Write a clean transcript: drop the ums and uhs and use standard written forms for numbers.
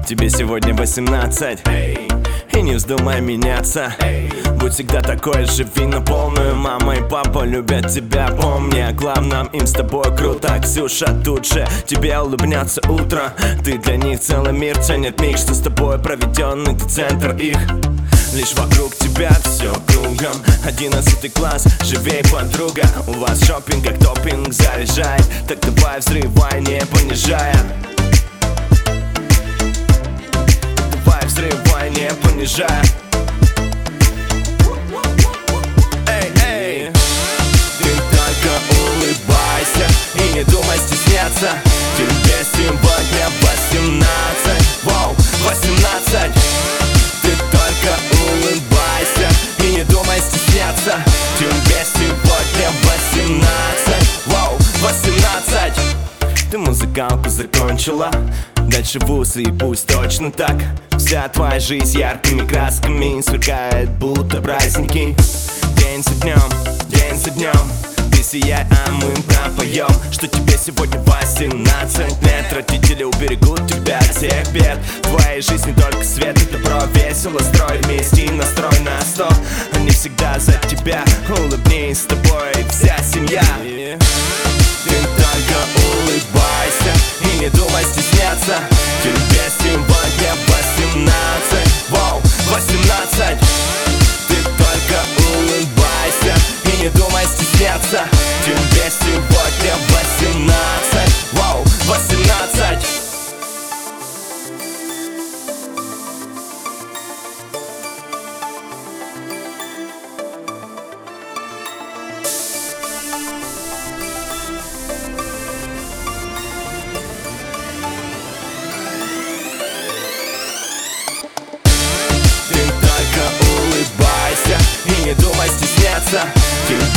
Тебе сегодня 18, и не вздумай меняться. Будь всегда такой, живи на полную. Мама и папа любят тебя, помни о главном, им с тобой круто. Ксюша тут же тебе улыбнется утро. Ты для них целый мир, ценят миг, что с тобой проведенный, ты центр их. Лишь вокруг тебя все кругом. 11 класс, живей, подруга. У вас шопинг как топинг заряжает. Так давай взрывай, не понижая. Давай взрывай, не понижая. Эй, эй. Ты только улыбайся и не думай стесняться. Тебе сегодня 18. Воу, 18. Ты только улыбайся и не думай стесняться. Тебе сегодня 18. Воу, 18. Ты музыкалку закончила, дальше вузы и пусть точно так. Вся твоя жизнь яркими красками сверкает, будто праздники. День за днем ты сияй, а мы пропоем, что тебе сегодня 18 лет. Родители уберегут тебя от всех бед. В твоей жизни только свет и добро. Весело строй вместе, настрой на 100. Они всегда за тебя, улыбнись, с тобой вся семья. Ты только улыбайся и не думай стесняться. Тебе сегодня 18. Воу, 18. Ты только улыбайся и не думай стесняться. Тебе сегодня 18. Воу, 18. Ты только улыбайся и не думай стесняться.